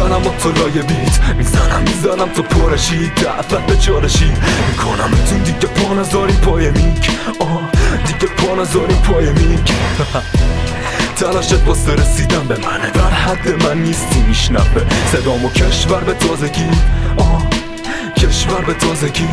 میکنم و تو لایه بیت میزنم تو پرشی دعوت به چالشی میکنمتون دیگه پا نذاریم پای میک دیگه پا نذاریم پای میک تلاشت واسه رسیدن به منه در حد من نیستی میشنوه صدامو کشور به تازگی کشور به تازگی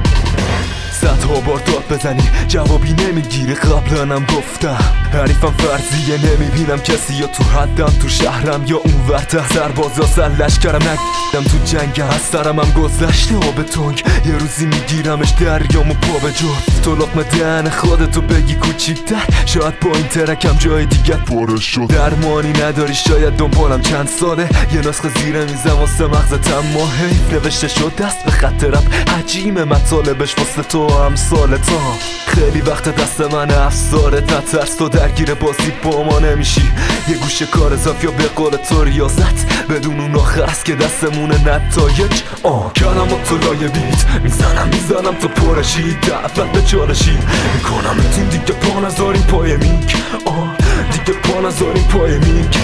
صدها بار داد بزنی جوابی نمیگیری قبلنم گفتم حریفم فرضیه نمیبینم کسی یا تو حدم تو شهرم یا اون ورته سربازا سلش کردم نگیدم تو جنگم از سرمم گذشته آب تنگ یه روزی میگیرمش دریامو پا به جفت تو لقمه دهن خودتو بگی کوچیک‌تر شاید با این ترکم جای دیگه پاره شد درمانی نداری شاید دنبالم چند ساله یه نسخه زیر میزم واسه مغزتم ماهی نوشته شد دست به خط رپ حجیم مطالبش واسه تو امثالتا خیلی وقت دست من افساره نترس تو درگیر بازی با ما نمیشی یه گوشه کار اضافی یا به قول تو ریاضت بدون اون آخر است که دستمونه نتایج کلم و تو لایه بیت میزنم تو پرشی دعوت به چالشی میکنمتون دیگه پا نذاریم پای میک دیگه پا نذاریم پای میک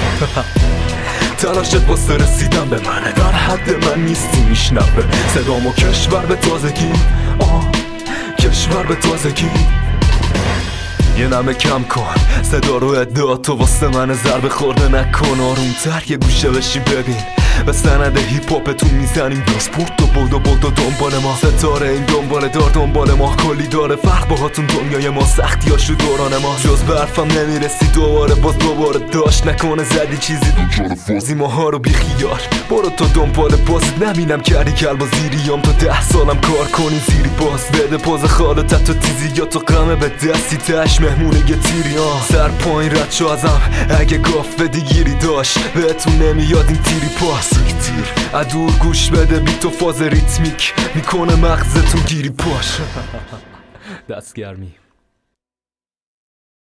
تلاشت واسه رسیدن به منه در حد من نیستی میشنوه صدامو کشور به تازگی کشور به تازگی یه نمه کم کن صدا رو ادعا تو واسه من ضربه خورده نکن آرومتر یه گوشه بشی ببین به سند هیپ هاپتون میزنیم داشبورد و بودو دنبال ما ستاره این دنبال دار دنبال ما کلی داره فرق باهاتون دنیای ما سختیاشو دوران ما جز برفم نمیرسی دوباره داشت نکنه زدی چیزی فوزی ماها رو بیخیال برو تو دنبال بازید نبینم کردی کلب و زیریام تو 10 سالم کار کنی زیری باز بده پاز خالتت تو تیزی یا تو قمه به دستی تش مهمونه یه تیری سر پایین رد شو ازم اگه گاف بدی گیری داشت بهتون نمیاد این تیری پاس تیر ادور گوش بده بی تو فاز ریتمیک میکنه مغزتون گیری پاش دستگرمی